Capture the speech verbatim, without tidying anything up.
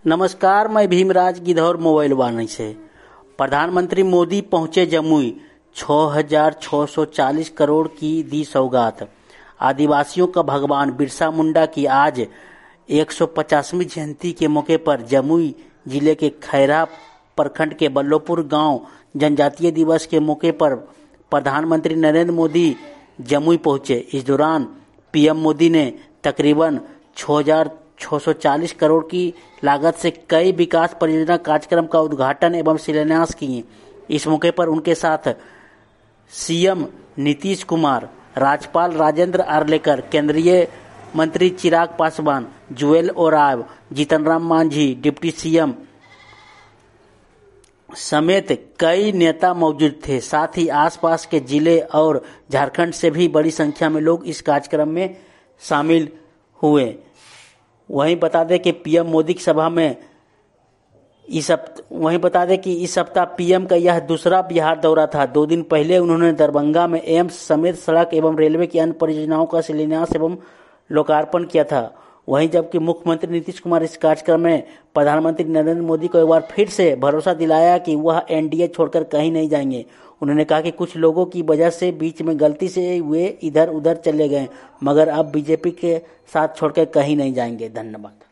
नमस्कार, मैं भीमराज गिधौर मोबाइल वाणी से। प्रधानमंत्री मोदी पहुंचे जमुई, छह हजार छह सौ चालीस करोड़ की दी सौगात। आदिवासियों का भगवान बिरसा मुंडा की आज एक सौ पचासवीं जयंती के मौके पर जमुई जिले के खैरा प्रखंड के बल्लोपुर गांव जनजातीय दिवस के मौके पर प्रधानमंत्री नरेंद्र मोदी जमुई पहुंचे। इस दौरान पीएम मोदी ने तकरीबन छह हजार छह सौ चालीस करोड़ की लागत से कई विकास परियोजना कार्यक्रम का उद्घाटन एवं शिलान्यास किए। इस मौके पर उनके साथ सीएम नीतीश कुमार, राज्यपाल राजेंद्र आर्लेकर, केंद्रीय मंत्री चिराग पासवान, जुएल ओराव, जीतन राम मांझी, डिप्टी सीएम समेत कई नेता मौजूद थे। साथ ही आसपास के जिले और झारखंड से भी बड़ी संख्या में लोग इस कार्यक्रम में शामिल हुए। वहीं बता दें कि पीएम मोदी की सभा में इस वहीं बता दें कि इस सप्ताह पीएम का यह दूसरा बिहार दौरा था। दो दिन पहले उन्होंने दरभंगा में एम्स समेत सड़क एवं रेलवे की अन्य परियोजनाओं का शिलान्यास एवं लोकार्पण किया था। वहीं जबकि मुख्यमंत्री नीतीश कुमार इस कार्यक्रम में प्रधानमंत्री नरेंद्र मोदी को एक बार फिर से भरोसा दिलाया कि वह एनडीए छोड़कर कहीं नहीं जाएंगे। उन्होंने कहा कि कुछ लोगों की वजह से बीच में गलती से वे इधर उधर चले गए, मगर अब बीजेपी के साथ छोड़कर कहीं नहीं जाएंगे। धन्यवाद।